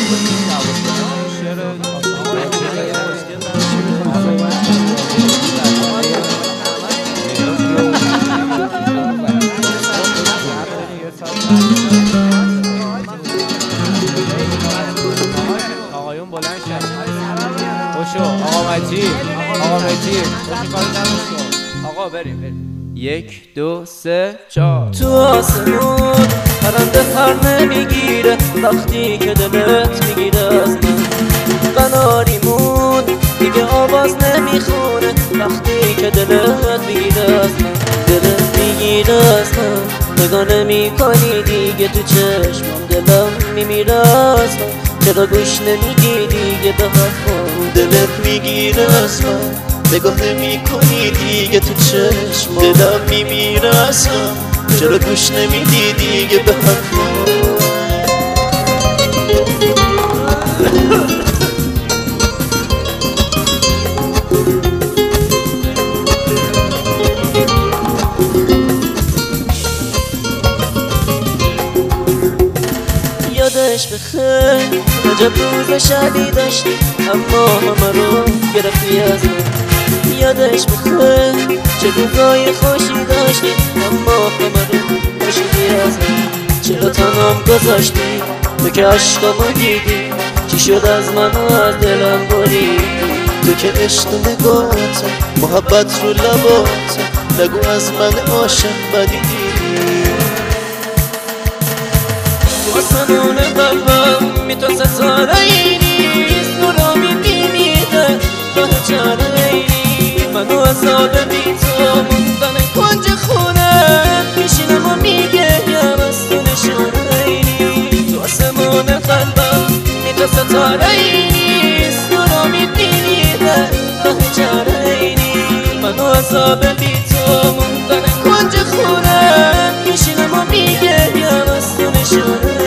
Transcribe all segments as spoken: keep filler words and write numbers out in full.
آقایون بلند شد. خوشو آقا مجید، آقا مجید خوشی کاری نموشکن. آقا بریم بریم. یک دو سه چهار. تو آسمون پرنده پر نمیگیره وقتی که دلت میگیره از من. قناریمون دیگه آواز نمیخونه وقتی که دلت میگیره از من. دلت میگیره از من، نگاه نمیکنی دیگه تو چشمم. دلم میمیره از من، چرا گوش نمیدی دیگه به حرفم. دلت میگیره از من، نگاه نمی کنی دیگه تو چشم. دلم میمیره از من، چرا گوش نمیدی دیگه به حرفم. یادش بخیر عجب روز شبی داشتی اما همه رو گرفتی از من. یادش بخیر چه روزای خوشی داشتی اما همه رو کشیدی از من. چرا تنهام گذاشتی تو که عشقامو دیدی؟ چی شد از من و از دلم بریدی؟ تو که عشق و نگاهت محبت رو لبات، نگو از من عاشق بدی دیدی. تو آسمون قلبم می تو ستاره ای نیست، نورا میبینیده راه چاره ای نیست. منو عذاب بی تو موندن کنج خونه میشینم و میگریم از تو نشانه ای نیست. تو آسمون قلبم می تو ستاره ای نیست، نورا میبینیده راه چاره ای نیست. منو عذاب بی تو موندن کنج خونه میشینم و میگریم از تو نشانه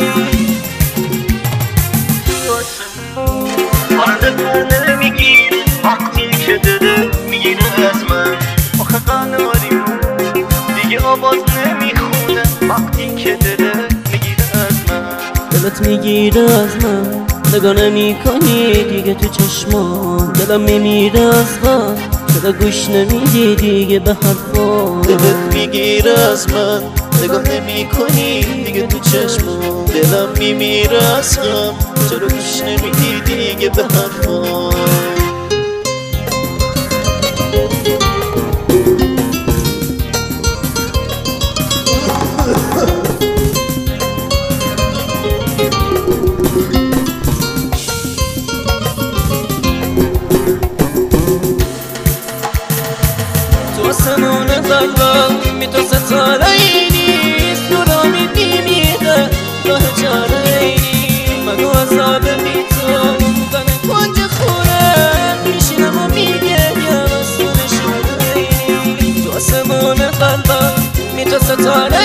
وقتی که دلت میگیره از من. آخه قناریمون دیگه آواز نمیخونه وقتی که دلت میگیره از من. دلت میگیره از من، نگاه نمی کنی دیگه تو چشمان. دلم میمیره از من، چرا گوش نمیدی دیگه به حرفام. دلت میگیره از من، نگاه نمی کنی دیگه تو چشمان. دلم میمیره از من، چرا گوش نمیدی دیگه به حرفام. تو آسمون قلبم می تو ستاره ای نیست، نورا میبینیده راه چاره ای نیست. منو عذاب بی تو موندن کنج خونه میشینم و میگریم از تو نشانه ای نیست. تو آسمون قلبم می تو ستاره